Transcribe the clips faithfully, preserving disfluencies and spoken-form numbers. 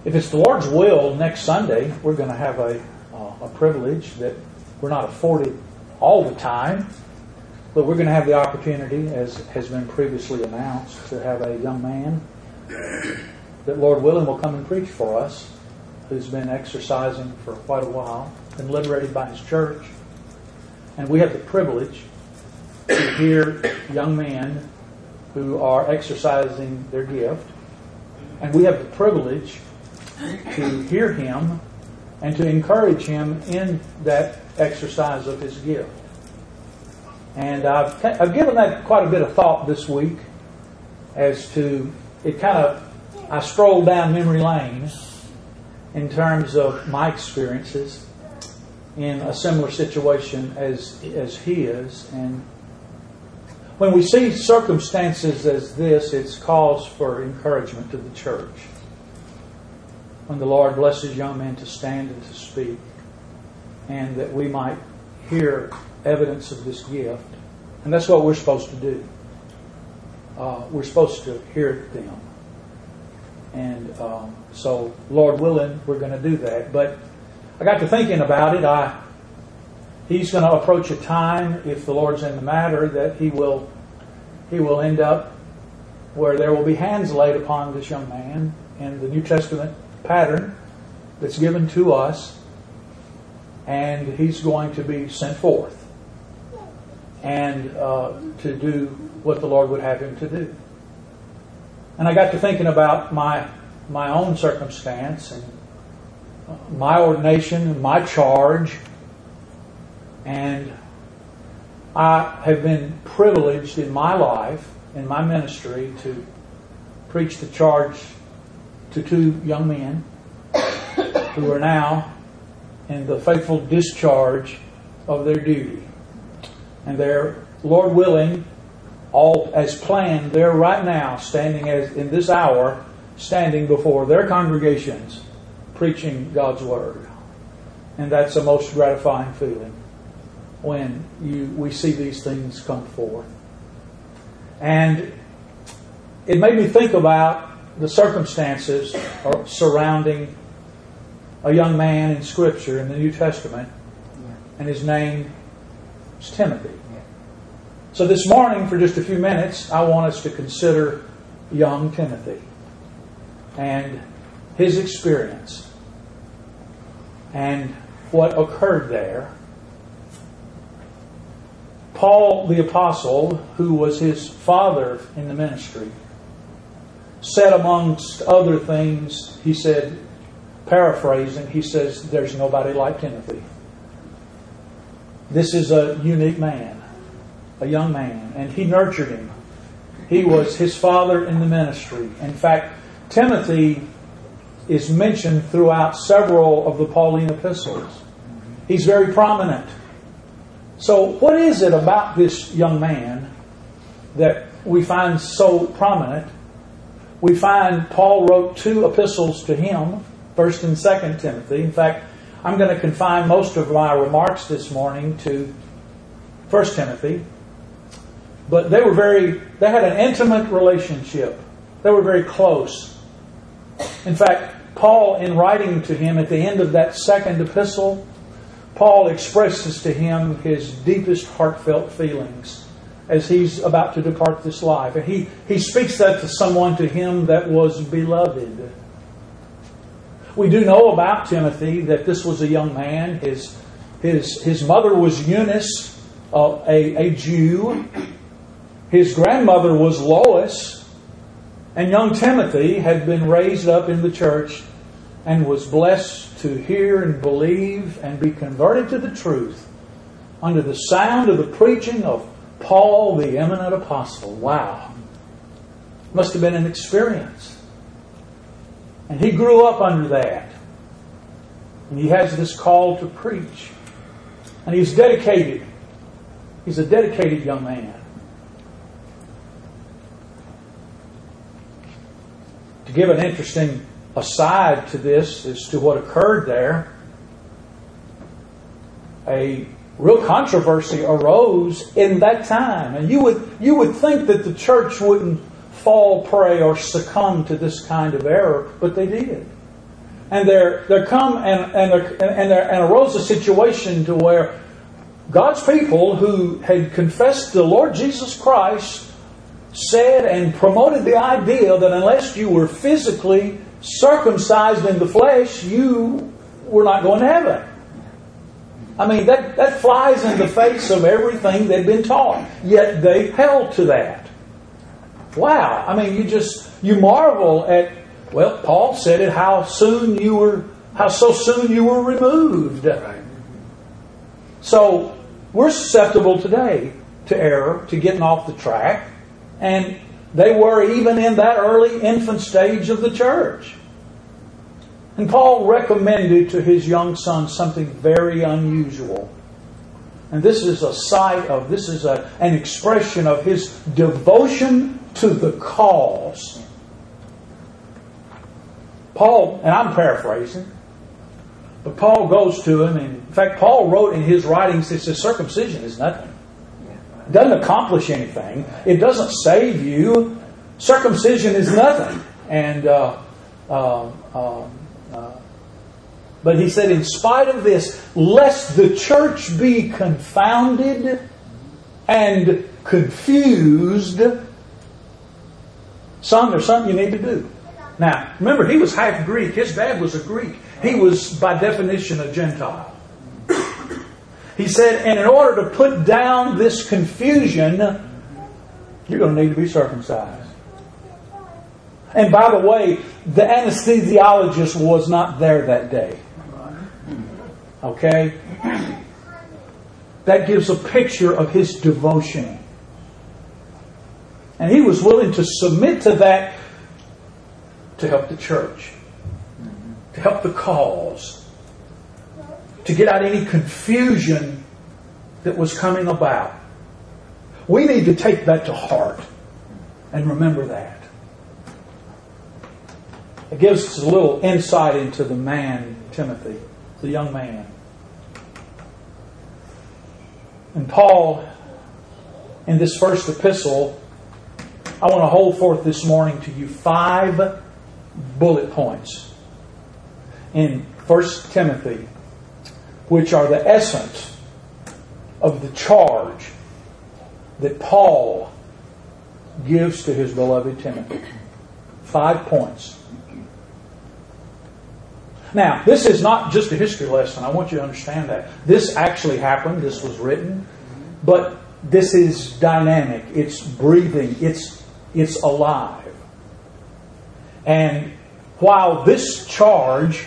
If it's the Lord's will, next Sunday we're going to have a, uh, a privilege that we're not afforded all the time, but we're going to have the opportunity, as has been previously announced, to have a young man that, Lord willing, will come and preach for us, who's been exercising for quite a while, been liberated by his church. And we have the privilege to hear young men who are exercising their gift. And we have the privilege to hear him and to encourage him in that exercise of his gift. And I've, I've given that quite a bit of thought this week as to, it kind of, I strolled down memory lane in terms of my experiences in a similar situation as as he is. And when we see circumstances as this, it's cause for encouragement to the church. When the Lord blesses young men to stand and to speak, and that we might hear evidence of this gift. And that's what we're supposed to do. Uh, we're supposed to hear them. And um, so, Lord willing, we're going to do that. But I got to thinking about it. I, he's going to approach a time, if the Lord's in the matter, that he will he will end up where there will be hands laid upon this young man in the New Testament pattern that's given to us, and he's going to be sent forth and uh, to do what the Lord would have him to do. And I got to thinking about my my own circumstance and my ordination and my charge. And I have been privileged in my life, in my ministry, to preach the charge to two young men who are now in the faithful discharge of their duty. And they're, Lord willing, all as planned, they're right now standing as in this hour, standing before their congregations, preaching God's Word. And that's a most gratifying feeling when you we see these things come forth. And it made me think about the circumstances surrounding a young man in Scripture in the New Testament, and his name is Timothy. So this morning, for just a few minutes, I want us to consider young Timothy and his experience and what occurred there. Paul the Apostle, who was his father in the ministry, said amongst other things, he said, paraphrasing, he says, there's nobody like Timothy. This is a unique man, a young man, and he nurtured him. He was his father in the ministry. In fact, Timothy is mentioned throughout several of the Pauline epistles. He's very prominent. So what is it about this young man that we find so prominent? We find Paul wrote two epistles to him, First and Second Timothy. In fact, I'm going to confine most of my remarks this morning to First Timothy. But they were very, they had an intimate relationship. They were very close. In fact, Paul, in writing to him at the end of that second epistle, Paul expresses to him his deepest heartfelt feelings as he's about to depart this life. And he, he speaks that to someone to him that was beloved. We do know about Timothy that this was a young man. His, his, his mother was Eunice, uh, a, a Jew. His grandmother was Lois. And young Timothy had been raised up in the church and was blessed to hear and believe and be converted to the truth under the sound of the preaching of Paul, the eminent apostle. Wow. Must have been an experience. And he grew up under that. And he has this call to preach. And he's dedicated. He's a dedicated young man. To give an interesting aside to this as to what occurred there, a real controversy arose in that time. And you would you would think that the church wouldn't fall prey or succumb to this kind of error, but they did. And there, there come and and there, and there and arose a situation to where God's people who had confessed the Lord Jesus Christ said and promoted the idea that unless you were physically circumcised in the flesh, you were not going to heaven. I mean, that, that flies in the face of everything they'd been taught. Yet they held to that. Wow. I mean, you just, you marvel at, well, Paul said it, how soon you were, how so soon you were removed. Right. So, we're susceptible today to error, to getting off the track. And they were even in that early infant stage of the church. And Paul recommended to his young son something very unusual. And this is a sight of, this is a, an expression of his devotion to the cause. Paul, and I'm paraphrasing, but Paul goes to him, and in fact, Paul wrote in his writings, he says, circumcision is nothing. It doesn't accomplish anything. It doesn't save you. Circumcision is nothing. And uh, uh, uh, uh, but he said, in spite of this, lest the church be confounded and confused, son, there's something you need to do. Now, remember, he was half Greek. His dad was a Greek. He was, by definition, a Gentile. He said, and in order to put down this confusion, you're going to need to be circumcised. And by the way, the anesthesiologist was not there that day. Okay? That gives a picture of his devotion. And he was willing to submit to that to help the church, to help the cause, to get out any confusion that was coming about. We need to take that to heart and remember that. It gives us a little insight into the man, Timothy, the young man. And Paul, in this first epistle, I want to hold forth this morning to you five bullet points in First Timothy, which are the essence of the charge that Paul gives to his beloved Timothy. Five points. Now, this is not just a history lesson. I want you to understand that. This actually happened. This was written. But this is dynamic. It's breathing. It's, it's alive. And while this charge,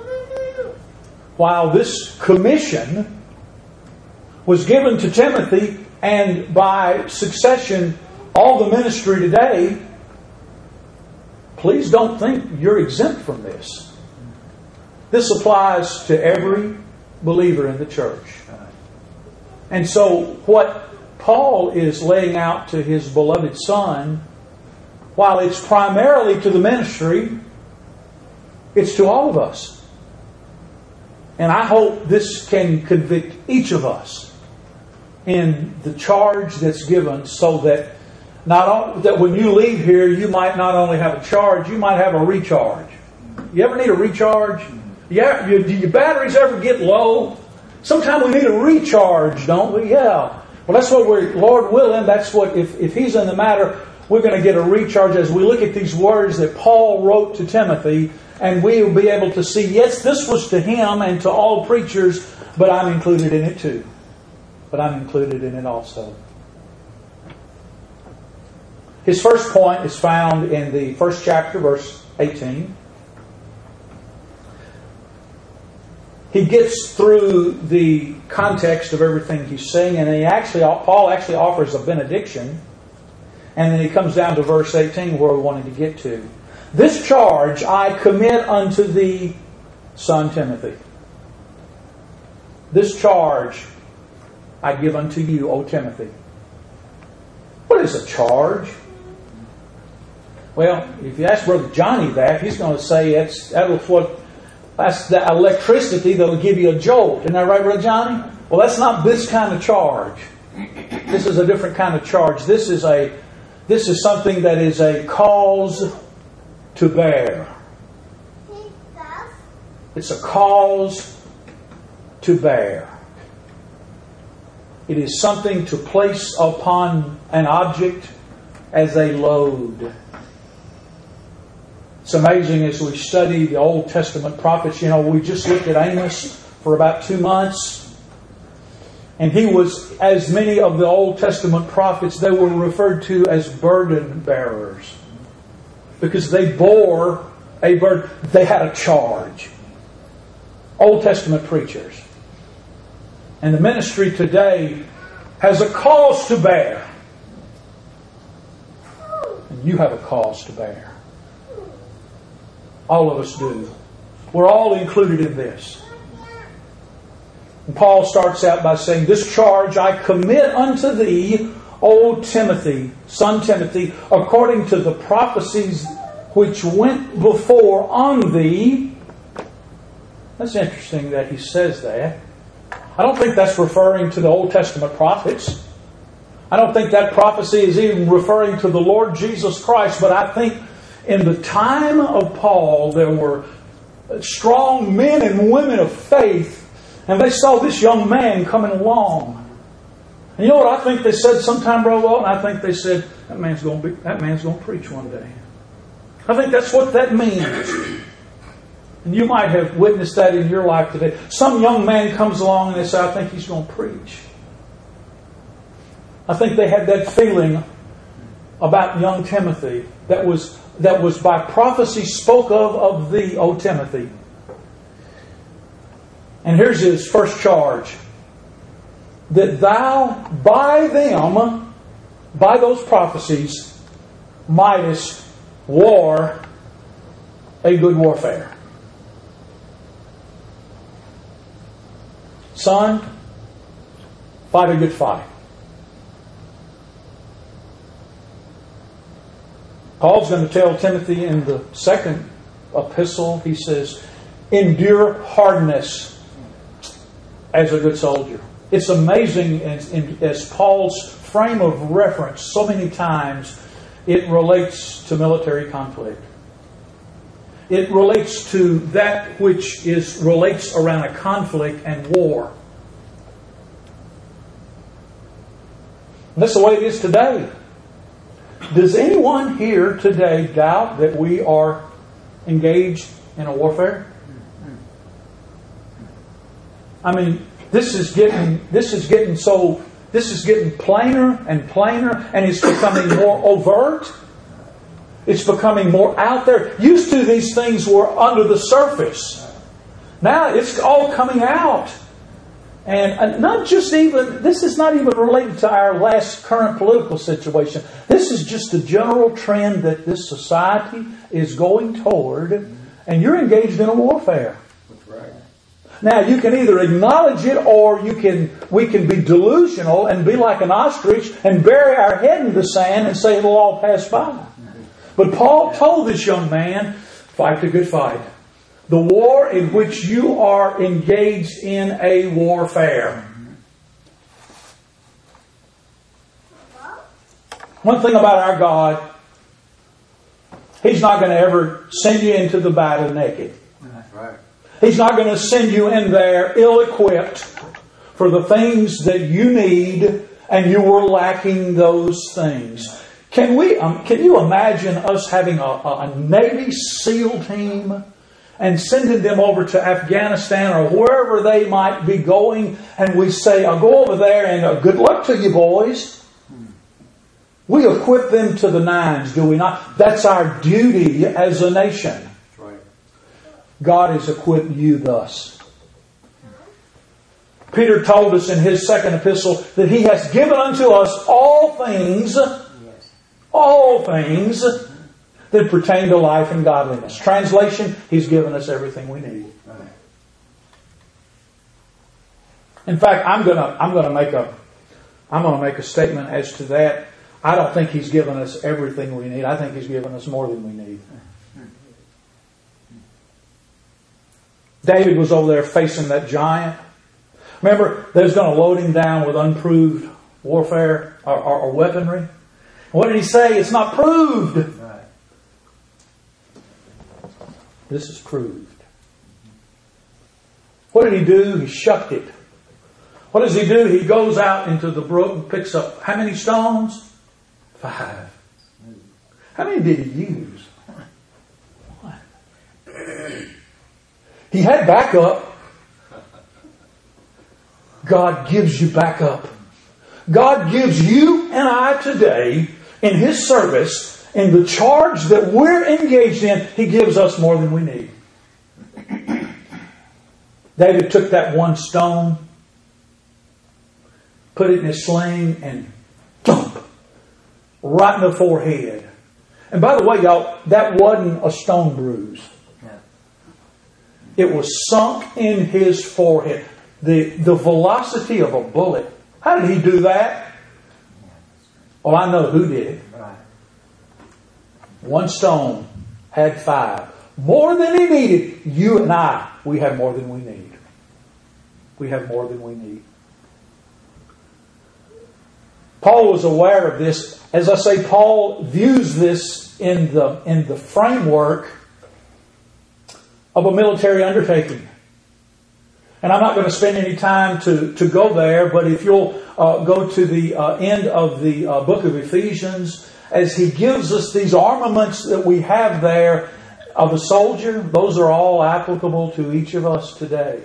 while this commission was given to Timothy, and by succession all the ministry today, please don't think you're exempt from this. This applies to every believer in the church. And so what Paul is laying out to his beloved son, while it's primarily to the ministry, it's to all of us. And I hope this can convict each of us in the charge that's given, so that not only, that when you leave here, you might not only have a charge, you might have a recharge. You ever need a recharge? Yeah, do your batteries ever get low? Sometimes we need a recharge, don't we? Yeah. Well, that's what we're, Lord willing, that's what, if, if He's in the matter, we're going to get a recharge as we look at these words that Paul wrote to Timothy, and we will be able to see, yes, this was to him and to all preachers, but I'm included in it too. But I'm included in it also. His first point is found in the first chapter, verse eighteen. He gets through the context of everything he's saying, and he actually, Paul actually offers a benediction, and then he comes down to verse eighteen, where we wanted to get to. This charge I commit unto thee, son Timothy. This charge I give unto you, O Timothy. What is a charge? Well, if you ask Brother Johnny that, he's going to say it's, that's what That's the electricity that will give you a jolt. Isn't that right, Brother Johnny? Well, that's not this kind of charge. This is a different kind of charge. This is a this is something that is a cause to bear. It's a cause to bear. It is something to place upon an object as a load. It's amazing as we study the Old Testament prophets. You know, we just looked at Amos for about two months. And he was, as many of the Old Testament prophets, they were referred to as burden bearers. Because they bore a burden. They had a charge. Old Testament preachers. And the ministry today has a cause to bear. And you have a cause to bear. All of us do. We're all included in this. And Paul starts out by saying, "This charge I commit unto thee, O Timothy, son Timothy, according to the prophecies which went before on thee." That's interesting that he says that. I don't think that's referring to the Old Testament prophets. I don't think that prophecy is even referring to the Lord Jesus Christ. But I think in the time of Paul, there were strong men and women of faith, and they saw this young man coming along. And you know what I think they said sometime, Brother Walton? I think they said, that man's going to be, that man's going to preach one day. I think that's what that means. And you might have witnessed that in your life today. Some young man comes along and they say, I think he's going to preach. I think they had that feeling about young Timothy that was that was by prophecy spoke of of thee, O Timothy. And here's his first charge. That thou by them, by those prophecies, mightest war a good warfare. Son, fight a good fight. Paul's going to tell Timothy in the second epistle, he says, endure hardness as a good soldier. It's amazing as, as Paul's frame of reference, so many times it relates to military conflict. It relates to that which is relates around a conflict and war. And that's the way it is today. Does anyone here today doubt that we are engaged in a warfare? I mean, this is getting this is getting so this is getting plainer and plainer, and it's becoming more overt. It's becoming more out there. Used to, these things were under the surface. Now it's all coming out. And not just even, this is not even related to our last current political situation. This is just a general trend that this society is going toward, and you're engaged in a warfare. That's right. Now you can either acknowledge it, or you can we can be delusional and be like an ostrich and bury our head in the sand and say it'll all pass by. But Paul told this young man, fight the good fight. The war in which you are engaged in a warfare. One thing about our God, He's not going to ever send you into the battle naked. That's right. He's not going to send you in there ill-equipped for the things that you need, and you were lacking those things. Can we? Um, can you imagine us having a, a, a Navy SEAL team and sending them over to Afghanistan or wherever they might be going, and we say, I'll go over there and uh, good luck to you boys. We equip them to the nines, do we not? That's our duty as a nation. That's right. God has equipped you thus. Peter told us in his second epistle that He has given unto us all things, yes. all things that pertain to life and godliness. Translation, He's given us everything we need. In fact, I'm gonna I'm gonna make a I'm gonna make a statement as to that. I don't think He's given us everything we need. I think He's given us more than we need. David was over there facing that giant. Remember, they was going to load him down with unproved warfare or, or, or weaponry. What did he say? It's not proved. This is proved. What did he do? He shucked it. What does he do? He goes out into the brook and picks up how many stones? Five. How many did he use? One. He had backup. God gives you backup. God gives you and I today in His service, in the charge that we're engaged in, He gives us more than we need. David took that one stone, put it in his sling, and thump, right in the forehead. And by the way, y'all, that wasn't a stone bruise. It was sunk in his forehead. The, the velocity of a bullet. How did he do that? Well, I know who did it. One stone had five. More than he needed. You and I, we have more than we need. We have more than we need. Paul was aware of this. As I say, Paul views this in the, in the framework of a military undertaking. And I'm not going to spend any time to, to go there, but if you'll uh, go to the uh, end of the uh, book of Ephesians, as he gives us these armaments that we have there of a soldier, those are all applicable to each of us today.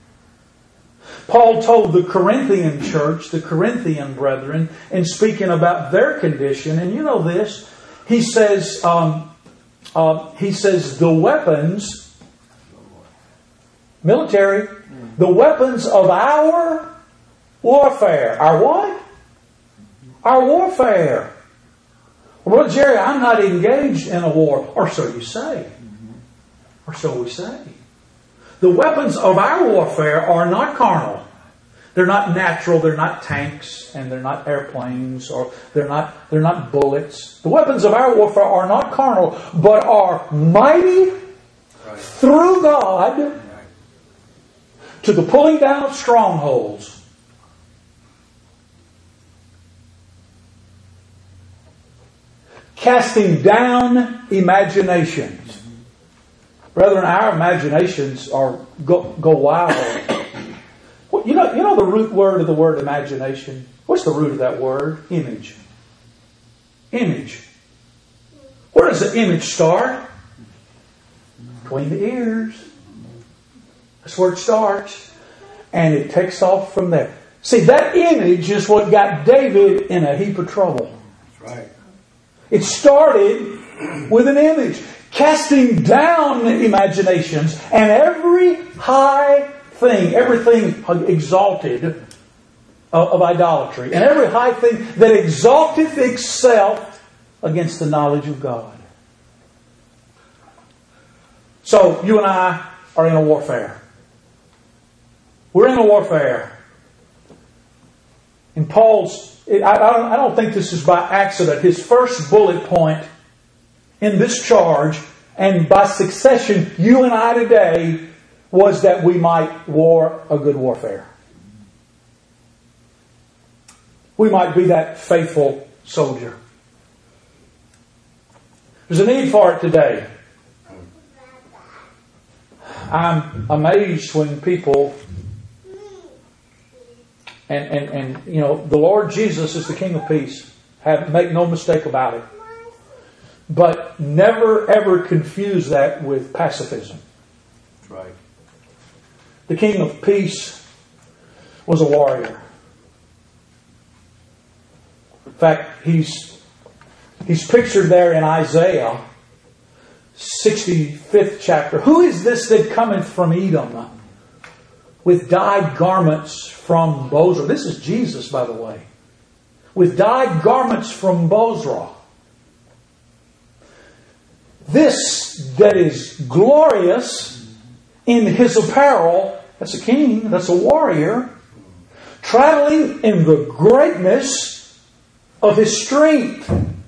Paul told the Corinthian church, the Corinthian brethren, in speaking about their condition, and you know this, he says, um, uh, he says the weapons, military, the weapons of our warfare. Our what? Our warfare. Well, Brother Jerry, I'm not engaged in a war. Or so you say. Or so we say. The weapons of our warfare are not carnal. They're not natural. They're not tanks, and they're not airplanes, or they're not they're not bullets. The weapons of our warfare are not carnal, but are mighty right. through God right. to the pulling down of strongholds. Casting down imaginations. Brethren, our imaginations are go, go wild. Well, you know, you know the root word of the word imagination? What's the root of that word? Image. Image. Where does the image start? Between the ears. That's where it starts. And it takes off from there. See, that image is what got David in a heap of trouble. That's right. It started with an image. Casting down imaginations and every high thing, everything exalted of, of idolatry, and every high thing that exalteth itself against the knowledge of God. So, you and I are in a warfare. We're in a warfare. And Paul's, I, I don't think this is by accident, his first bullet point in this charge, and by succession, you and I today, was that we might war a good warfare. We might be that faithful soldier. There's a need for it today. I'm amazed when people, and, and, and you know, the Lord Jesus is the King of Peace. Have, make no mistake about it. But never ever confuse that with pacifism. That's right. The King of Peace was a warrior. In fact, he's he's pictured there in Isaiah sixty-fifth chapter. Who is this that cometh from Edom with dyed garments from Bozrah? This is Jesus, by the way. With dyed garments from Bozrah. This that is glorious in his apparel, that's a king, that's a warrior, traveling in the greatness of his strength.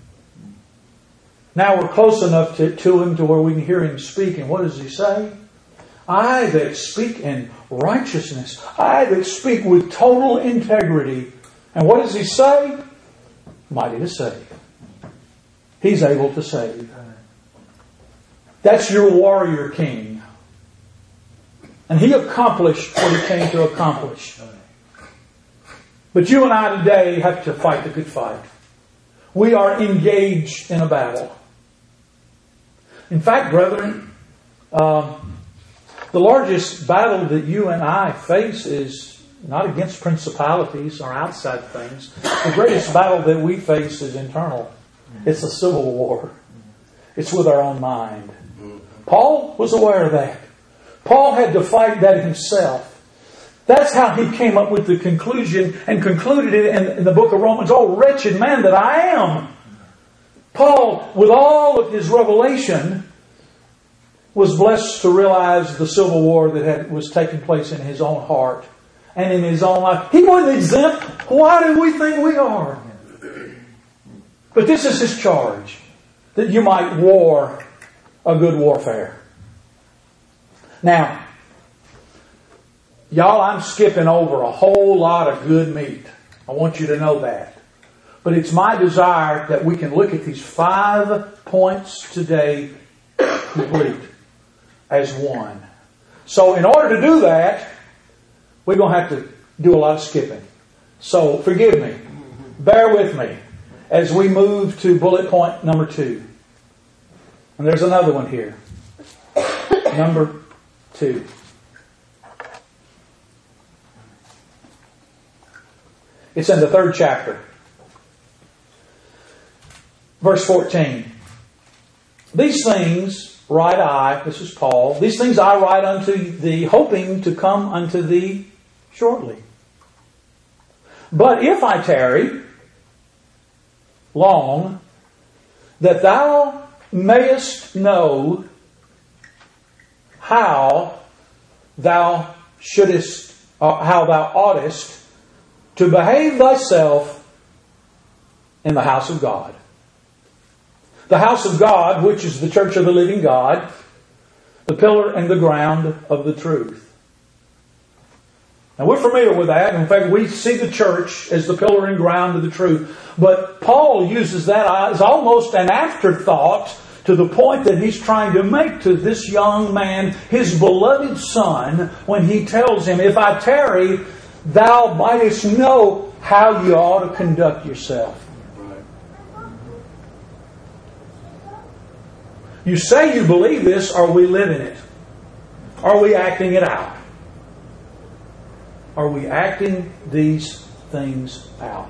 Now we're close enough to, to him to where we can hear him speak. And what does he say? I that speak in righteousness, I that speak with total integrity. And what does he say? Mighty to save. He's able to save. That's your warrior king. And And He accomplished what He came to accomplish. But you and I today have to fight the good fight. We are engaged in a battle. In fact, brethren, um, the largest battle that you and I face is not against principalities or outside things. The greatest battle that we face is internal. It's a civil war. It's with our own mind. Paul was aware of that. Paul had to fight that himself. That's how he came up with the conclusion and concluded it in, in the book of Romans. Oh, wretched man that I am. Paul, with all of his revelation, was blessed to realize the civil war that had, was taking place in his own heart and in his own life. He wasn't exempt. Why do we think we are? But this is his charge, that you might war a good warfare. Now, y'all, I'm skipping over a whole lot of good meat. I want you to know that. But it's my desire that we can look at these five points today complete as one. So in order to do that, we're going to have to do a lot of skipping. So forgive me. Bear with me as we move to bullet point number two. And there's another one here. Number two. It's in the third chapter. Verse fourteen. These things write I, this is Paul, these things I write unto thee, hoping to come unto thee shortly. But if I tarry long, that thou mayest know how thou shouldest, uh, how thou oughtest to behave thyself in the house of God. The house of God, which is the church of the living God, the pillar and the ground of the truth. Now we're familiar with that. In fact, we see the church as the pillar and ground of the truth. But Paul uses that as almost an afterthought to the point that he's trying to make to this young man, his beloved son, when he tells him, if I tarry, thou mightest know how you ought to conduct yourself. You say you believe this, are we living it? Are we acting it out? Are we acting these things out?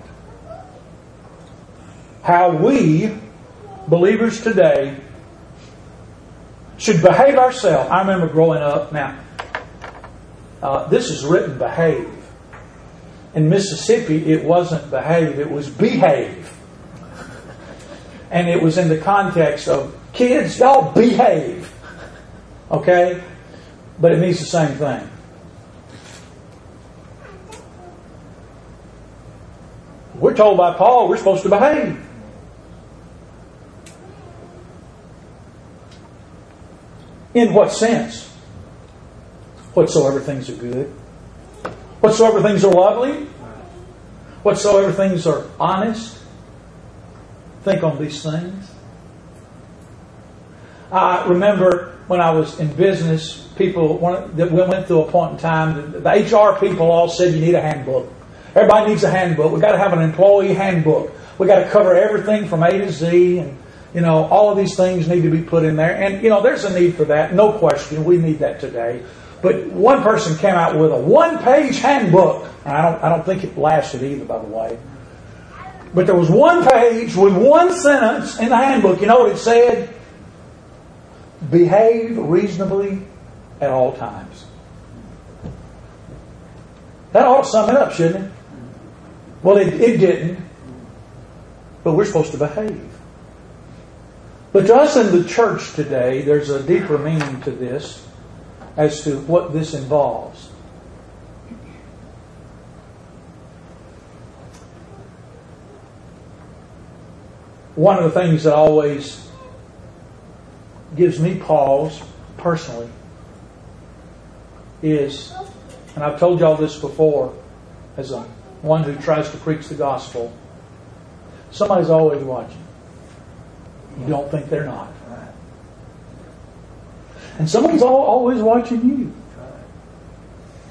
How we, believers today, should behave ourselves. I remember growing up, now, uh, this is written behave. In Mississippi, it wasn't behave, it was behave. And it was in the context of, kids, y'all behave. Okay? But it means the same thing. We're told by Paul we're supposed to behave. In what sense? Whatsoever things are good. Whatsoever things are lovely. Whatsoever things are honest. Think on these things. I remember when I was in business, people that went through a point in time, the H R people all said you need a handbook. Everybody needs a handbook. We've got to have an employee handbook. We've got to cover everything from A to Z, and you know, all of these things need to be put in there. And you know, there's a need for that, no question. We need that today. But one person came out with a one-page handbook. And I don't, I don't think it lasted either, by the way. But there was one page with one sentence in the handbook. You know what it said? Behave reasonably at all times. That ought to sum it up, shouldn't it? Well, it, it didn't. But we're supposed to behave. But to us in the church today, there's a deeper meaning to this as to what this involves. One of the things that always gives me pause personally is, and I've told y'all this before, as a one who tries to preach the gospel, somebody's always watching. You don't think they're not. And somebody's always watching you.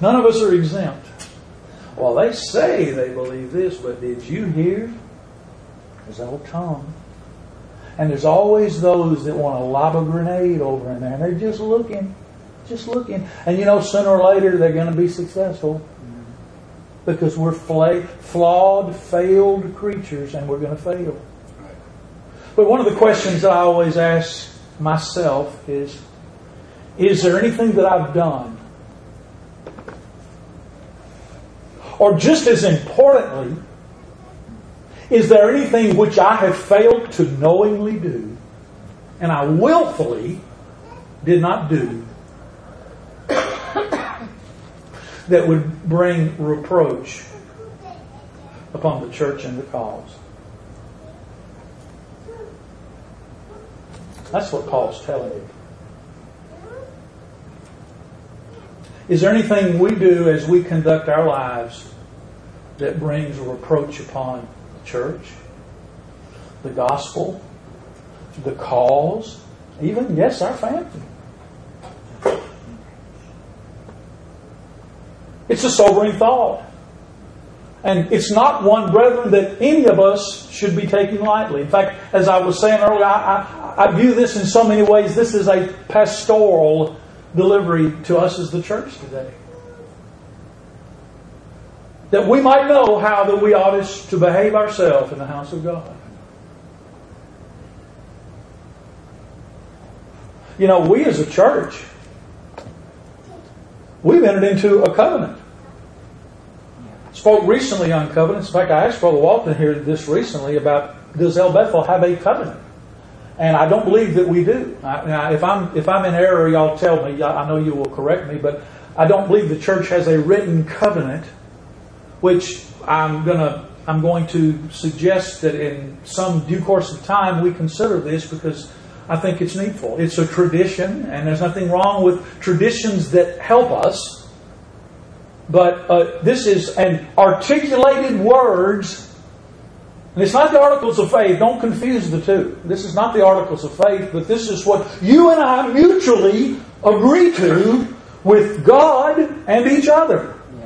None of us are exempt. Well, they say they believe this, but did you hear? There's that old tongue. And there's always those that want to lob a grenade over in there. And they're just looking. Just looking. And you know, sooner or later, they're going to be successful. Because we're fla- flawed, failed creatures, and we're going to fail. But one of the questions that I always ask myself is, is there anything that I've done? Or just as importantly, is there anything which I have failed to knowingly do, and I willfully did not do, that would bring reproach upon the church and the cause? That's what Paul's telling you. Is there anything we do as we conduct our lives that brings a reproach upon the church, the gospel, the cause, even, yes, our family? It's a sobering thought. And it's not one, brethren, that any of us should be taking lightly. In fact, as I was saying earlier, I, I, I view this in so many ways. This is a pastoral delivery to us as the church today. That we might know how that we ought to behave ourselves in the house of God. You know, we as a church, we've entered into a covenant. Spoke recently on covenants. In fact, I asked Brother Walton here this recently about, does El Bethel have a covenant? And I don't believe that we do. I, now, if I'm if I'm in error, y'all tell me. I know you will correct me, but I don't believe the church has a written covenant, which I'm gonna I'm going to suggest that in some due course of time we consider this, because I think it's needful. It's a tradition, and there's nothing wrong with traditions that help us. But uh, this is an articulated words. And it's not the articles of faith. Don't confuse the two. This is not the articles of faith, but this is what you and I mutually agree to with God and each other. Yeah.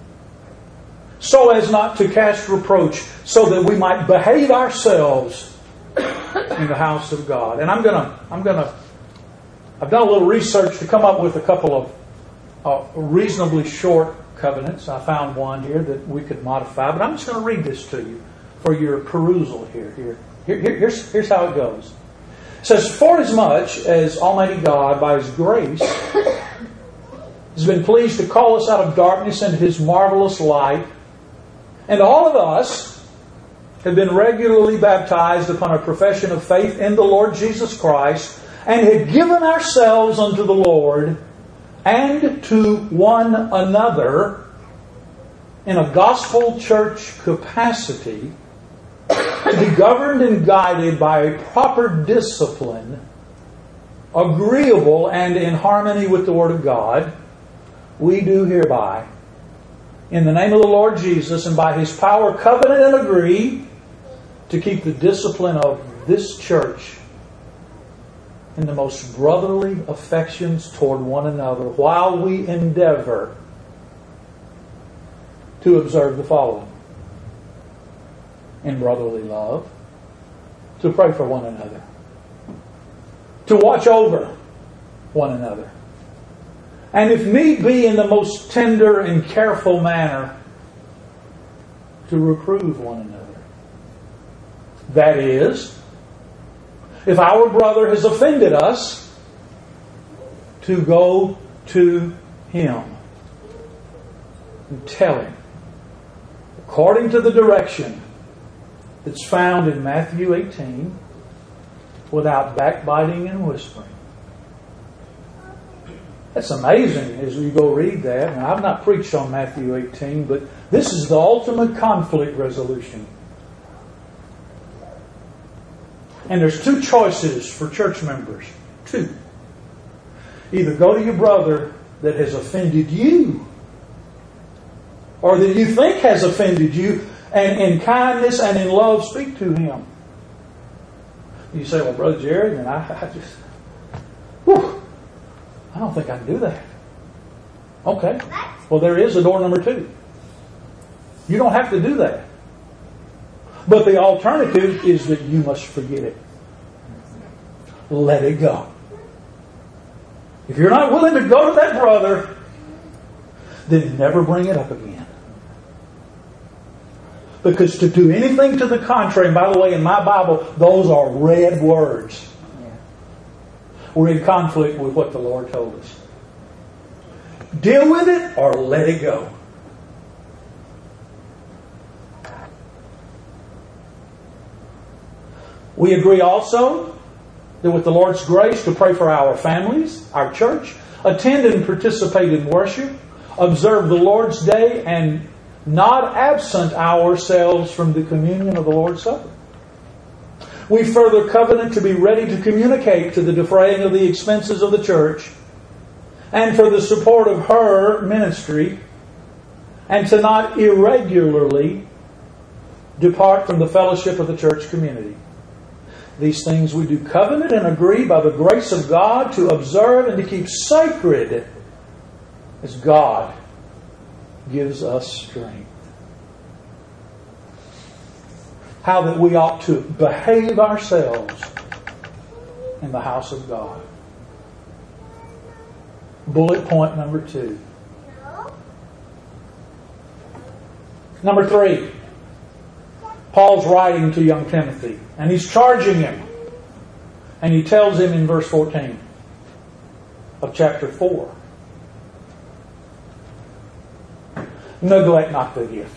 So as not to cast reproach, so that we might behave ourselves in the house of God. And I'm gonna, I'm gonna, I've done a little research to come up with a couple of uh, reasonably short covenants. I found one here that we could modify, but I'm just going to read this to you for your perusal here. Here, here, here here's, here's how it goes. It says, "Forasmuch as Almighty God, by His grace, has been pleased to call us out of darkness into His marvelous light, and all of us have been regularly baptized upon a profession of faith in the Lord Jesus Christ, and have given ourselves unto the Lord and to one another in a gospel church capacity, to be governed and guided by a proper discipline, agreeable and in harmony with the Word of God, we do hereby, in the name of the Lord Jesus and by His power, covenant and agree to keep the discipline of this church in the most brotherly affections toward one another, while we endeavor to observe the following: in brotherly love, to pray for one another, to watch over one another, and if need be, in the most tender and careful manner, to reprove one another. That is, if our brother has offended us, to go to him and tell him, according to the direction that's found in Matthew eighteen, without backbiting and whispering. That's amazing as we go read that. Now, I've not preached on Matthew eighteen, but this is the ultimate conflict resolution. And there's two choices for church members. Two. Either go to your brother that has offended you, or that you think has offended you, and in kindness and in love speak to him. You say, well, Brother Jerry, and I, I just, whew, I don't think I can do that. Okay. Well, there is a door number two. You don't have to do that. But the alternative is that you must forget it. Let it go. If you're not willing to go to that brother, then never bring it up again. Because to do anything to the contrary, and by the way, in my Bible, those are red words. We're in conflict with what the Lord told us. Deal with it or let it go. We agree also that with the Lord's grace to pray for our families, our church, attend and participate in worship, observe the Lord's Day, and not absent ourselves from the communion of the Lord's Supper. We further covenant to be ready to communicate to the defraying of the expenses of the church and for the support of her ministry, and to not irregularly depart from the fellowship of the church community. These things we do covenant and agree by the grace of God to observe and to keep sacred as God gives us strength. How that we ought to behave ourselves in the house of God. Bullet point number two. Number three. Paul's writing to young Timothy, and he's charging him. And he tells him in verse fourteen of chapter four, neglect not the gift.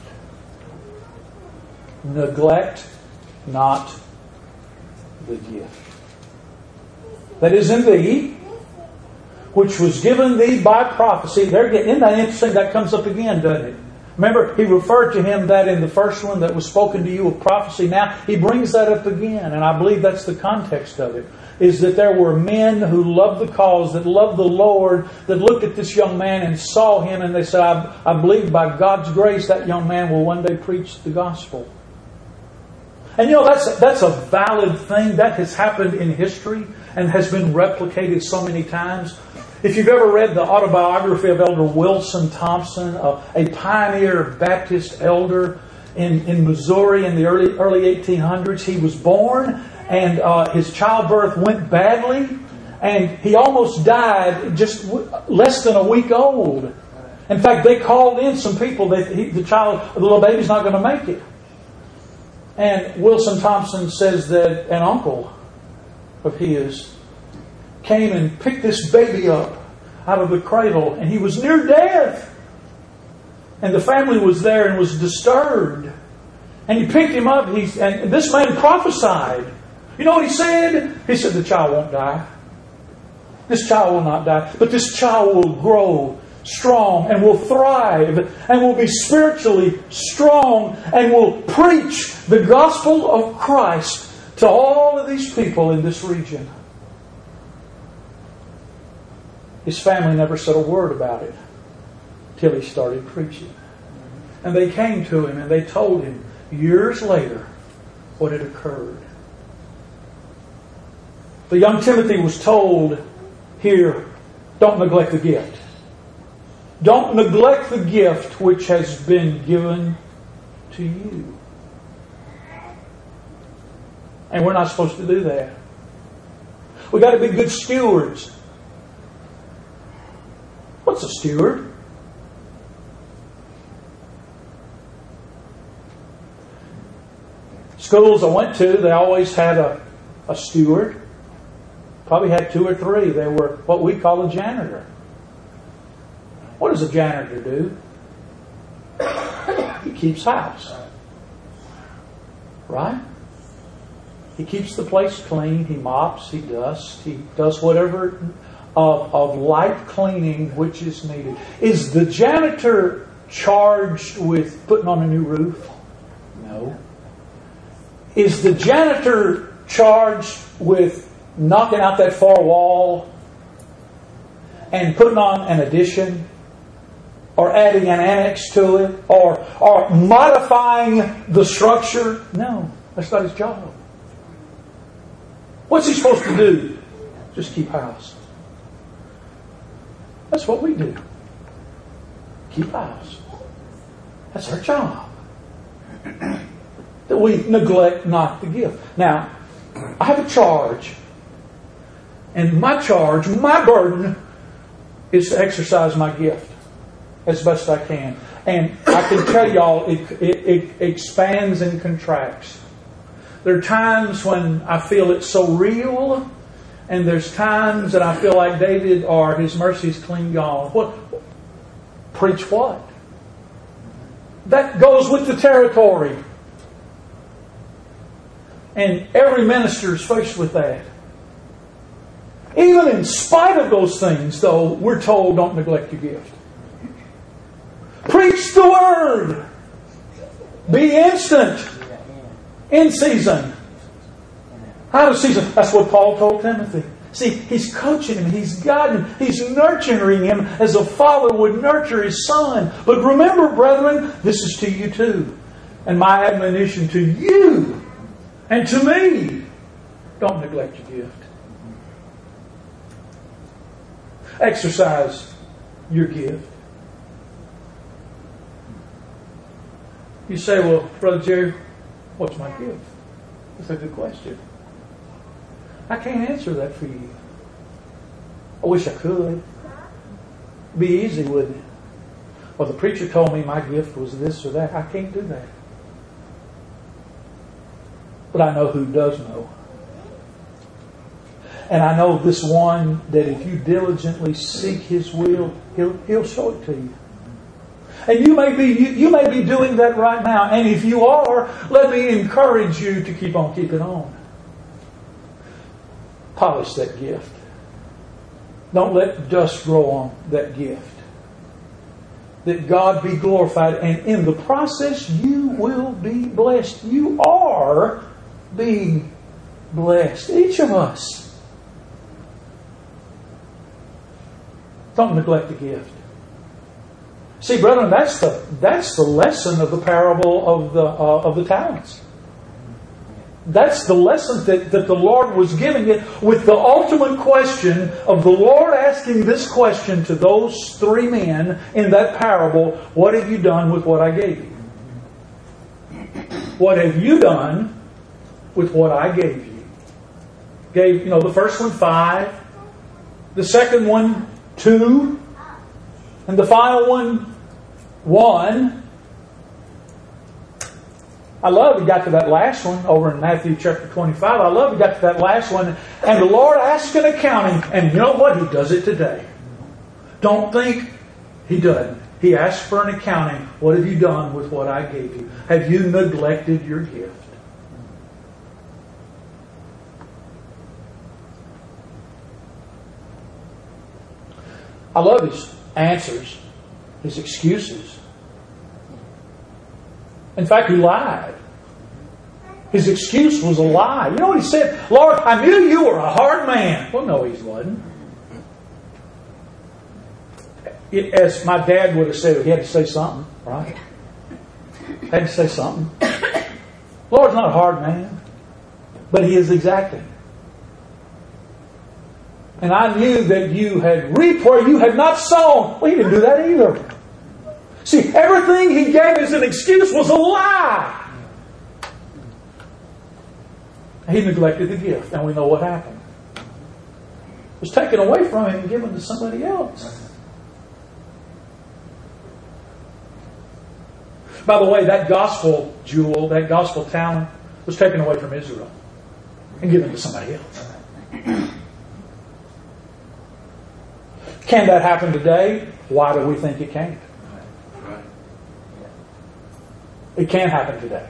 Neglect not the gift that is in thee, which was given thee by prophecy. There again, isn't that interesting? That comes up again, doesn't it? Remember, he referred to him that in the first one that was spoken to you of prophecy. Now, he brings that up again, and I believe that's the context of it, is that there were men who loved the cause, that loved the Lord, that looked at this young man and saw him, and they said, I, I believe by God's grace that young man will one day preach the gospel. And you know, that's, that's a valid thing. That has happened in history and has been replicated so many times. If you've ever read the autobiography of Elder Wilson Thompson, a, a pioneer Baptist elder in, in Missouri in the early early eighteen hundreds, he was born and uh, his childbirth went badly, and he almost died just w- less than a week old. In fact, they called in some people that he, the child, the little baby's not going to make it. And Wilson Thompson says that an uncle of his came and picked this baby up out of the cradle, and he was near death. And the family was there and was disturbed. And he picked him up, he, and this man prophesied. You know what he said? He said, the child won't die. This child will not die. But this child will grow strong and will thrive and will be spiritually strong and will preach the gospel of Christ to all of these people in this region. His family never said a word about it till he started preaching. And they came to him and they told him years later what had occurred. The young Timothy was told here, don't neglect the gift. Don't neglect the gift which has been given to you. And we're not supposed to do that. We've got to be good stewards. What's a steward? Schools I went to, they always had a, a steward. Probably had two or three. They were what we call a janitor. What does a janitor do? He keeps house. Right? He keeps the place clean. He mops. He dusts. He does whatever of, of light cleaning which is needed. Is the janitor charged with putting on a new roof? No. Is the janitor charged with knocking out that far wall and putting on an addition or adding an annex to it or, or modifying the structure? No, that's not his job. What's he supposed to do? Just keep house. That's what we do. keep house. That's our job. That we neglect not to give. Now, I have a charge. And my charge, my burden, is to exercise my gift as best I can. And I can tell y'all, it, it, it expands and contracts. There are times when I feel it's so real, and there's times that I feel like David, or his mercy's clean gone. What? Preach what? That goes with the territory. And every minister is faced with that. Even in spite of those things, though, we're told don't neglect your gift. Preach the Word. Be instant. In season. Out of season. That's what Paul told Timothy. See, he's coaching him. He's guiding him. He's nurturing him as a father would nurture his son. But remember, brethren, this is to you too. And my admonition to you and to me. Don't neglect your gift. Exercise your gift. You say, well, Brother Jerry, what's my gift? That's a good question. I can't answer that for you. I wish I could. It'd be easy, wouldn't it? Well, the preacher told me my gift was this or that. I can't do that. But I know who does know. And I know this one that if you diligently seek His will, He'll, he'll show it to you. And you may be you, you may be doing that right now. And if you are, let me encourage you to keep on keeping on. Polish that gift. Don't let dust grow on that gift. That God be glorified. And in the process, you will be blessed. You are being blessed. Each of us. Don't neglect the gift. See, brethren, that's the that's the lesson of the parable of the uh, of the talents. That's the lesson that, that the Lord was giving it, with the ultimate question of the Lord asking this question to those three men in that parable: what have you done with what I gave you? What have you done with what I gave you? Gave, you know, the first one five, the second one two, and the final one one. I love he got to that last one over in Matthew chapter twenty-five. I love he got to that last one. And the Lord asked an accounting. And you know what? He does it today. Don't think He doesn't. He asked for an accounting. What have you done with what I gave you? Have you neglected your gift? I love his answers, his excuses. In fact, he lied. His excuse was a lie. You know what he said? Lord, I knew you were a hard man. Well, no, he wasn't. It, as my dad would have said, he had to say something, right? Had to say something. Lord's not a hard man, but He is exacting. And I knew that you had reaped where you had not sown. Well, He didn't do that either. See, everything He gave as an excuse was a lie. He neglected the gift, and we know what happened. It was taken away from him and given to somebody else. By the way, that gospel jewel, that gospel talent, was taken away from Israel and given to somebody else. Can that happen today? Why do we think it can't? It can happen today.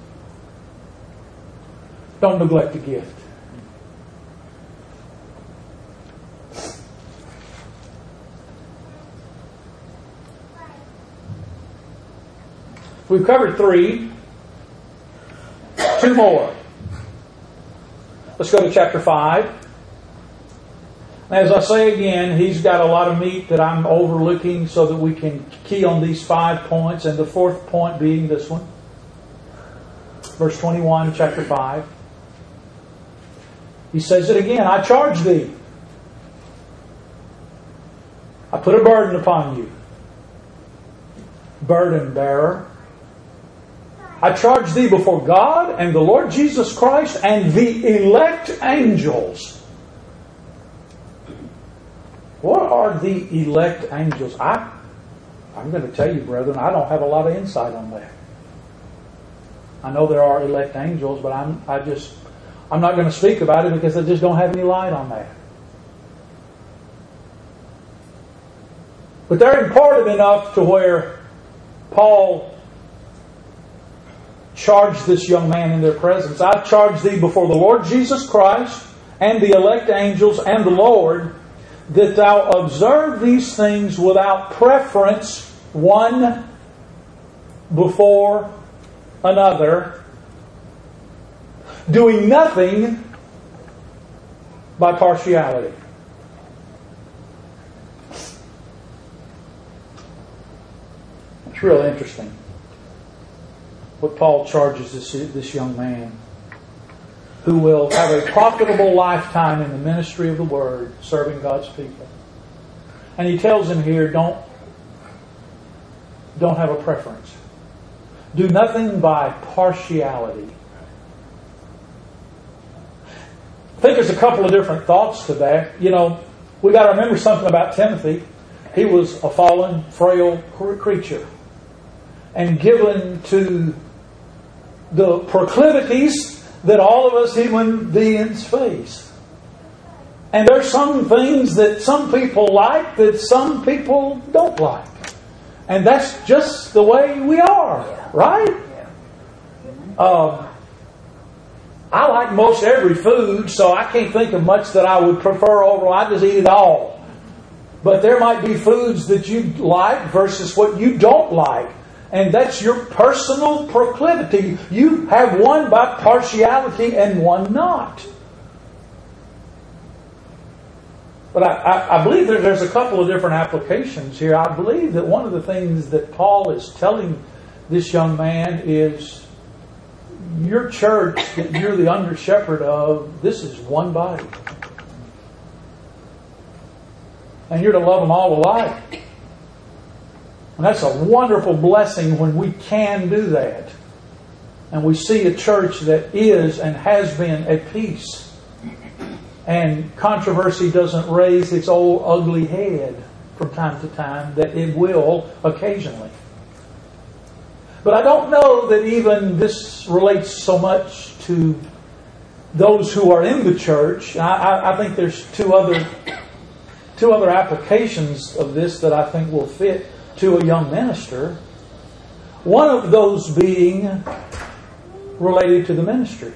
Don't neglect the gift. We've covered three. Two more. Let's go to chapter five. As I say again, he's got a lot of meat that I'm overlooking so that we can key on these five points, and the fourth point being this one. Verse twenty-one, chapter five. He says it again, I charge thee. I put a burden upon you. burden bearer. I charge thee before God and the Lord Jesus Christ and the elect angels. What are the elect angels? I, I'm going to tell you, brethren, I don't have a lot of insight on that. I know there are elect angels, but I'm I just I'm not going to speak about it because I just don't have any light on that. But they're important enough to where Paul charged this young man in their presence. I charge thee before the Lord Jesus Christ and the elect angels and the Lord that thou observe these things without preference one before another, doing nothing by partiality. It's real interesting what Paul charges this, this young man who will have a profitable lifetime in the ministry of the Word, serving God's people. And he tells him here, don't, don't have a preference. Do nothing by partiality. I think there's a couple of different thoughts to that. You know, we got to remember something about Timothy. He was a fallen, frail creature and given to the proclivities that all of us human beings face. And there's some things that some people like that some people don't like. And that's just the way we are, right? Um, I like most every food, so I can't think of much that I would prefer over. I just eat it all. But there might be foods that you like versus what you don't like. And that's your personal proclivity. You have one by partiality and one not. But I, I, I believe that there's a couple of different applications here. I believe that one of the things that Paul is telling this young man is your church that you're the under shepherd of, this is one body. And you're to love them all alike. And that's a wonderful blessing when we can do that. And we see a church that is and has been at peace. And controversy doesn't raise its old ugly head from time to time, that it will occasionally. But I don't know that even this relates so much to those who are in the church. I, I, I think there's two other, two other applications of this that I think will fit to a young minister. One of those being related to the ministry.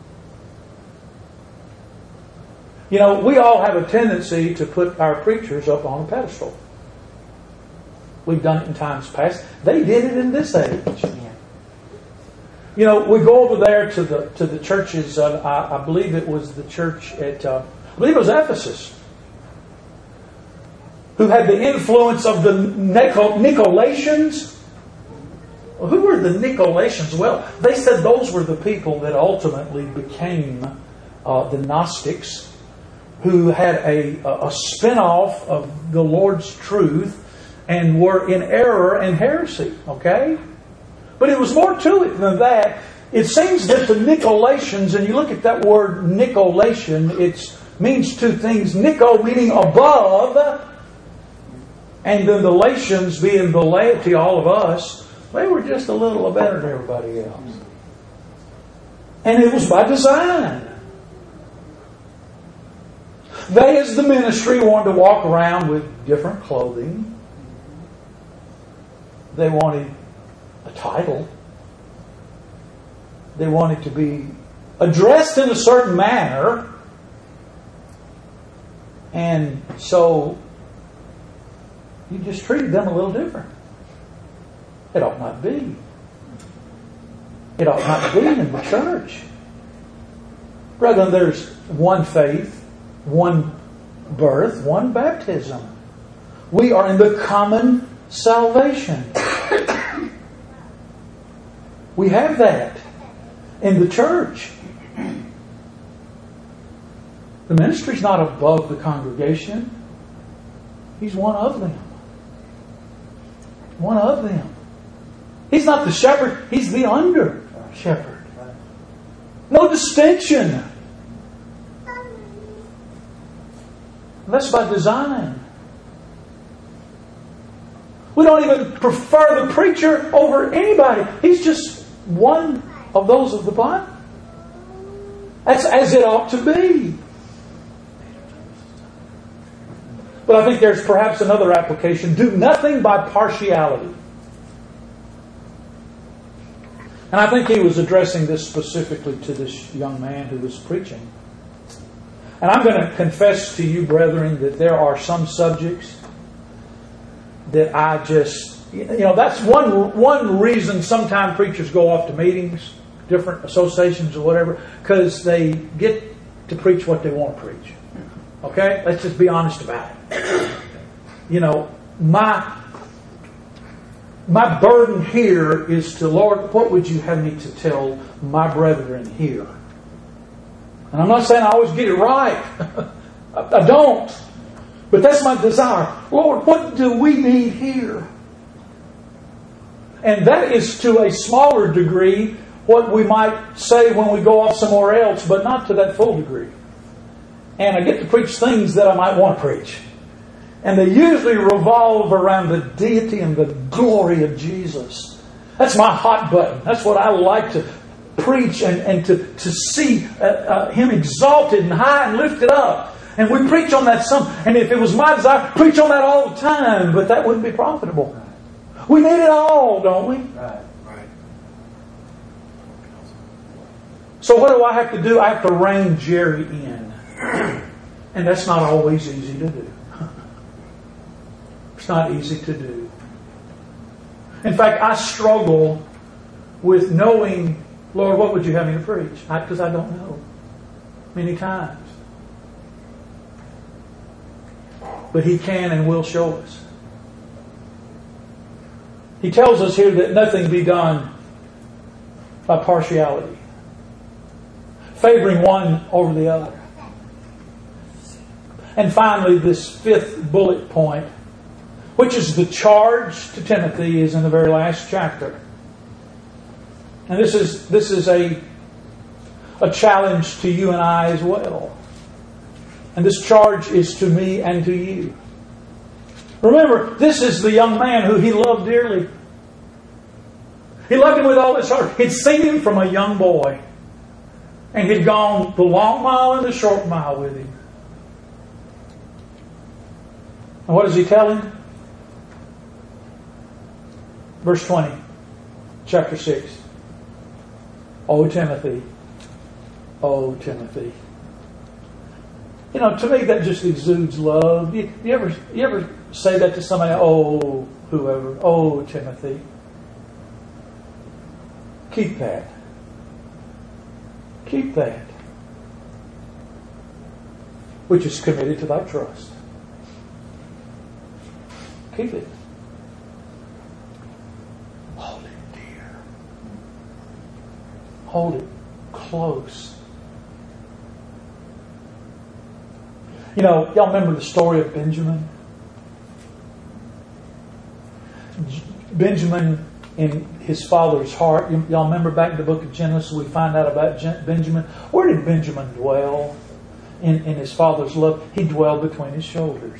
You know, we all have a tendency to put our preachers up on a pedestal. We've done it in times past. They did it in this age. You know, we go over there to the to the churches. Uh, I, I believe it was the church at, uh, I believe it was Ephesus, who had the influence of the Nico, Nicolaitans. Well, who were the Nicolaitans? Well, they said those were the people that ultimately became uh, the Gnostics, who had a, a spin-off of the Lord's truth and were in error and heresy. Okay? But it was more to it than that. It seems that the Nicolaitans, and you look at that word Nicolaitan, it means two things. Nico meaning above, and then the Laitians being the laity, all of us, they were just a little better than everybody else. And it was by design. They, as the ministry, wanted to walk around with different clothing. They wanted a title. They wanted to be addressed in a certain manner. And so you just treated them a little different. It ought not be. It ought not be in the church. Brethren, there's one faith, one birth, one baptism. We are in the common salvation. We have that in the church. The ministry's not above the congregation. He's one of them. One of them. He's not the shepherd. He's the under shepherd. No distinction. That's by design. We don't even prefer the preacher over anybody. He's just one of those of the body. That's as it ought to be. But I think there's perhaps another application. Do nothing by partiality. And I think he was addressing this specifically to this young man who was preaching. And I'm going to confess to you, brethren, that there are some subjects that I just, you know, that's one one reason sometimes preachers go off to meetings, different associations or whatever, because they get to preach what they want to preach. Okay? Let's just be honest about it. You know, my my burden here is to, Lord, what would you have me to tell my brethren here? And I'm not saying I always get it right. I don't. But that's my desire. Lord, what do we need here? And that is to a smaller degree what we might say when we go off somewhere else, but not to that full degree. And I get to preach things that I might want to preach. And they usually revolve around the deity and the glory of Jesus. That's my hot button. That's what I like to preach and, and to, to see uh, uh, Him exalted and high and lifted up. And we preach on that some. And if it was my desire, preach on that all the time. But that wouldn't be profitable. We need it all, don't we? Right, right. So what do I have to do? I have to rein Jerry in. And that's not always easy to do. It's not easy to do. In fact, I struggle with knowing, Lord, what would you have me to preach? Because I, I don't know. Many times. But He can and will show us. He tells us here that nothing be done by partiality, favoring one over the other. And finally, this fifth bullet point, which is the charge to Timothy, is in the very last chapter. And this is this is a, a challenge to you and I as well. And this charge is to me and to you. Remember, this is the young man who he loved dearly. He loved him with all his heart. He'd seen him from a young boy. And he'd gone the long mile and the short mile with him. And what does he tell him? Verse twenty, chapter six. O Timothy, O Timothy. You know, to me that just exudes love. You, you ever you ever say that to somebody? Oh, whoever. Oh, Timothy. Keep that. Keep that. Which is committed to thy trust. Keep it. Hold it dear. Hold it close. You know, y'all remember the story of Benjamin? Benjamin, in his father's heart, y'all remember back in the book of Genesis, we find out about Benjamin. Where did Benjamin dwell in, in his father's love? He dwelled between his shoulders.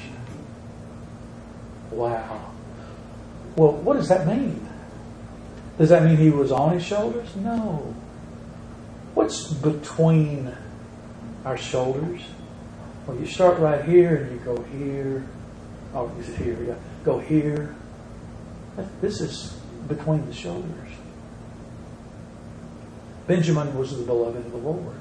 Wow. Well, what does that mean? Does that mean he was on his shoulders? No. What's between our shoulders? Well, you start right here and you go here. Oh, is it here? Yeah. Go here. This is between the shoulders. Benjamin was the beloved of the Lord.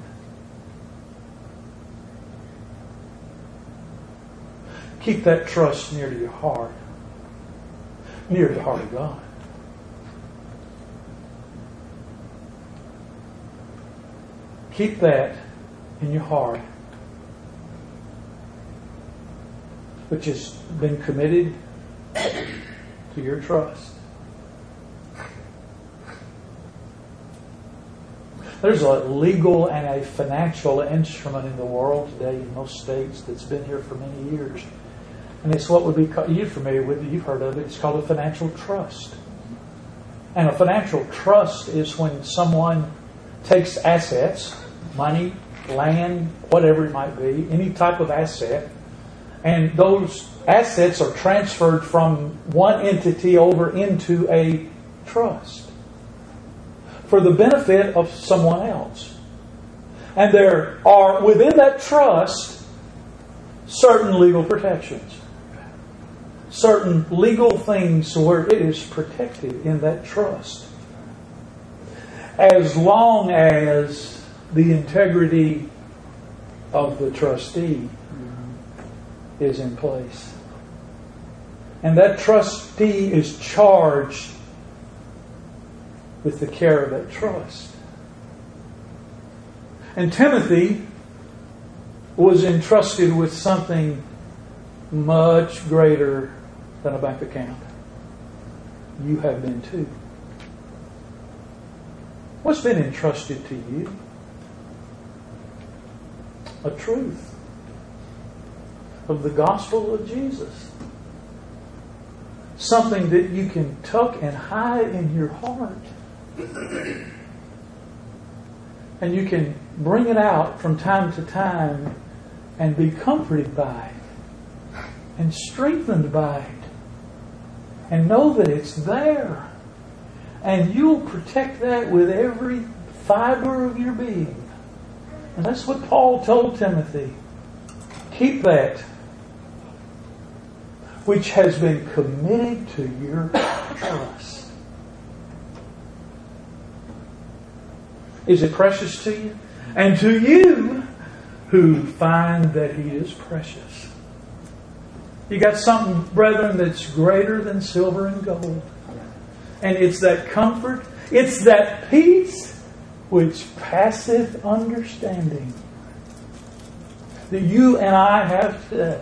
Keep that trust near to your heart. Near to the heart of God. Keep that in your heart, which has been committed to your trust. There's a legal and a financial instrument in the world today in most states that's been here for many years. And it's what would be called, you're familiar with it, you've heard of it, it's called a financial trust. And a financial trust is when someone takes assets, money, land, whatever it might be, any type of asset, and those assets are transferred from one entity over into a trust for the benefit of someone else. And there are, within that trust, certain legal protections. Certain legal things where it is protected in that trust. As long as the integrity of the trustee is in place. And that trustee is charged with the care of that trust. And Timothy was entrusted with something much greater than a bank account. You have been too. What's been entrusted to you? A truth of the gospel of Jesus. Something that you can tuck and hide in your heart. And you can bring it out from time to time and be comforted by it and strengthened by it and know that it's there. And you'll protect that with every fiber of your being. And that's what Paul told Timothy. Keep that which has been committed to your trust. Is it precious to you? And to you who find that He is precious. You got something, brethren, that's greater than silver and gold. And it's that comfort, it's that peace which passeth understanding that you and I have today.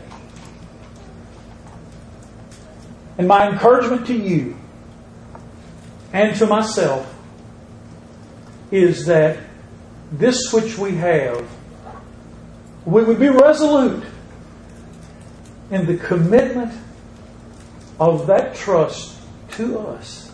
And my encouragement to you and to myself is that this which we have, we would be resolute in the commitment of that trust to us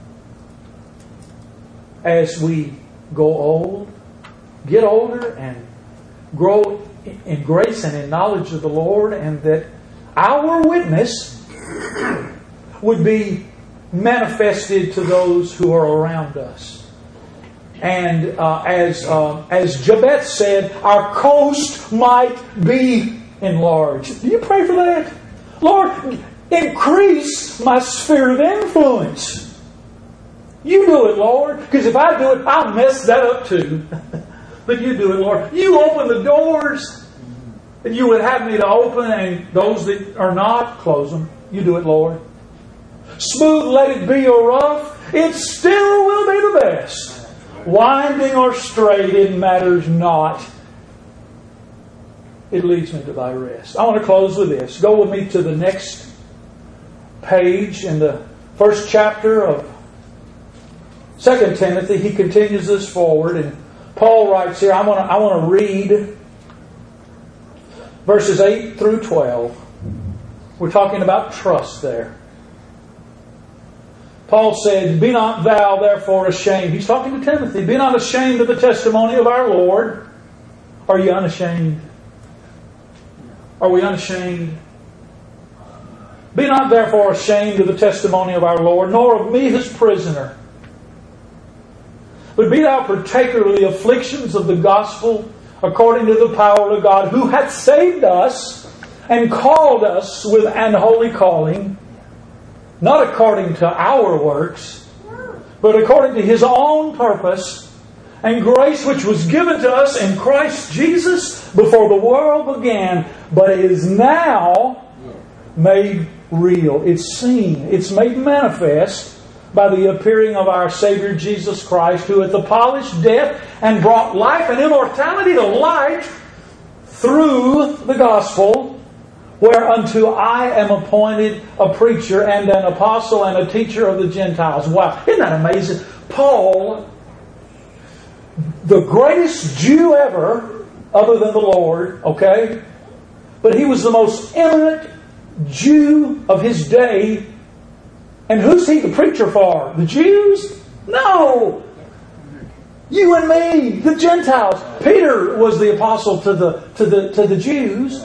as we go old, get older, and grow in grace and in knowledge of the Lord, and that our witness would be manifested to those who are around us. And uh, as uh, as Jabez said, our coast might be enlarged. Do you pray for that? Lord, increase my sphere of influence. You do it, Lord, because if I do it, I'll mess that up too. But you do it, Lord. You open the doors that you would have me to open, and those that are not, close them. You do it, Lord. Smooth let it be or rough, it still will be the best. Winding or straight, it matters not. It leads me to thy rest. I want to close with this. Go with me to the next page in the first chapter of Second Timothy. He continues this forward, and Paul writes here, I want to, I want to read verses eight through twelve. We're talking about trust there. Paul said, be not thou therefore ashamed. He's talking to Timothy. Be not ashamed of the testimony of our Lord. Are you unashamed? Are we unashamed? Be not therefore ashamed of the testimony of our Lord, nor of me his prisoner. But be thou partaker of the afflictions of the gospel according to the power of God, who hath saved us and called us with an holy calling, not according to our works, but according to His own purpose and grace which was given to us in Christ Jesus before the world began, but it is now made real. It's seen. It's made manifest by the appearing of our Savior Jesus Christ, who hath abolished death and brought life and immortality to light through the gospel, whereunto I am appointed a preacher and an apostle and a teacher of the Gentiles. Wow, isn't that amazing? Paul, the greatest Jew ever, other than the Lord, okay? But he was the most eminent Jew of his day. And who's he the preacher for? The Jews? No! You and me, the Gentiles. Peter was the apostle to the to the to the Jews.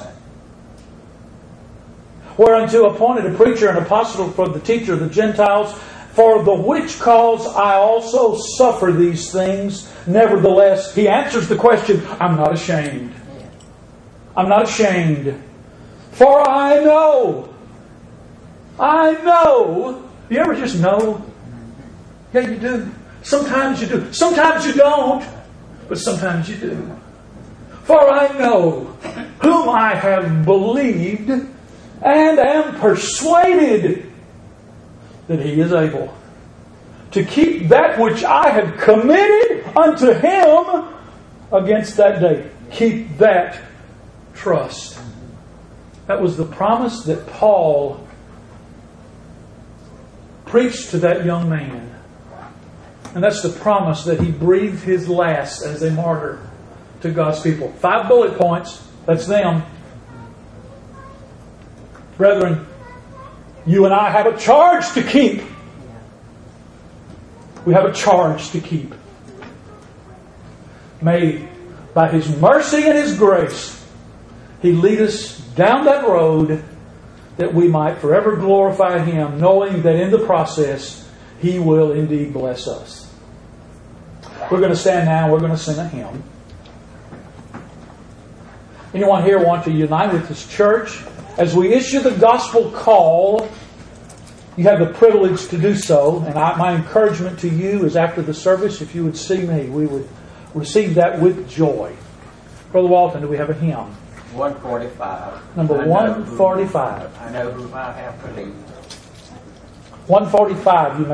Whereunto appointed a preacher and apostle for the teacher of the Gentiles, for the which cause I also suffer these things. Nevertheless, he answers the question, I'm not ashamed. I'm not ashamed. For I know. I know. You ever just know? Yeah, you do. Sometimes you do. Sometimes you don't. But sometimes you do. For I know whom I have believed and am persuaded that He is able to keep that which I have committed unto Him against that day. Keep that trust. That was the promise that Paul preached to that young man. And that's the promise that he breathed his last as a martyr to God's people. Five bullet points. That's them. Brethren, you and I have a charge to keep. We have a charge to keep. May, by His mercy and His grace, He lead us down that road that we might forever glorify Him, knowing that in the process He will indeed bless us. We're going to stand now and we're going to sing a hymn. Anyone here want to unite with this church? As we issue the gospel call, you have the privilege to do so. And I, my encouragement to you is after the service, if you would see me, we would receive that with joy. Brother Walton, do we have a hymn? one forty-five. Number I one forty-five. I know whom I have believed. one forty-five, you may